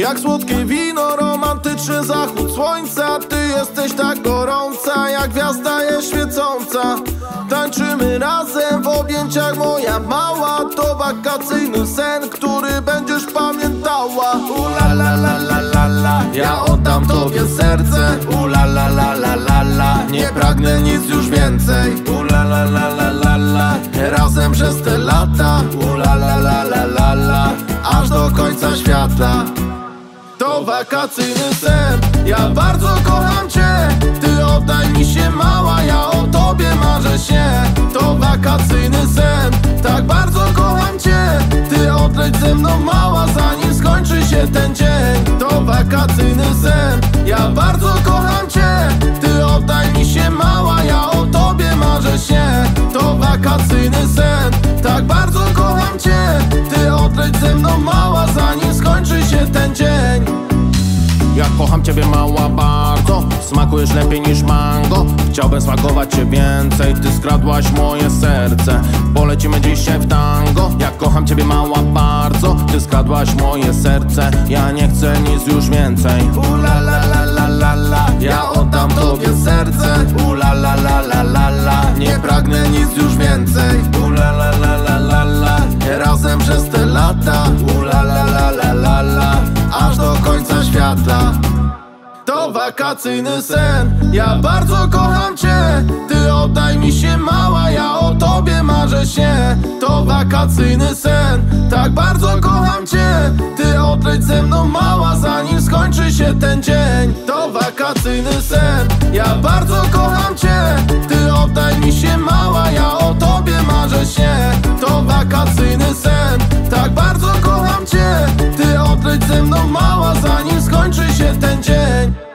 Jak słodkie wino, romantyczny zachód słońca. Ty jesteś tak gorąca, jak gwiazda jest świecąca. Tańczymy razem w objęciach, moja mała. To wakacyjny sen, który będziesz pamiętała. Ula la la la la la, ja oddam tobie serce. Ula la la la la la, nie pragnę nic już więcej. Ula la la la la la, razem przez te lata. Ula la la la la la, aż do końca świata. To wakacyjny sen, ja bardzo kocham cię. Ty oddaj mi się mała, ja o tobie marzę się. To wakacyjny sen, tak bardzo kocham cię. Ty odleć ze mną mała, zanim skończy się ten dzień. To wakacyjny sen, ja bardzo kocham cię. Ty oddaj mi się mała, ja o tobie marzę się. To wakacyjny sen, tak bardzo kocham cię. Ty odleć ze mną mała, zanim skończy się ten dzień. Ja kocham ciebie mała bardzo, smakujesz lepiej niż mango. Chciałbym smakować cię więcej, ty skradłaś moje serce. Polecimy dzisiaj w tango. Ja kocham ciebie mała bardzo, ty skradłaś moje serce. Ja nie chcę nic już więcej. Ula la la la la la, ja oddam tobie serce. Ula la la la la la, nie pragnę nic już więcej. Ula la la la la la, razem przez te lata. Ula la la la la la, aż do końca świata. To wakacyjny sen, ja bardzo kocham cię. Ty oddaj mi się mała, ja o tobie marzę się. To wakacyjny sen, tak bardzo kocham cię. Ty odleć ze mną mała, zanim skończy się ten dzień. To wakacyjny sen, ja bardzo kocham cię. Ty oddaj mi się mała, ja o tobie marzę się. To wakacyjny sen, tak bardzo kocham cię. Ty odleć ze mną mała, zanim skończy się ten dzień.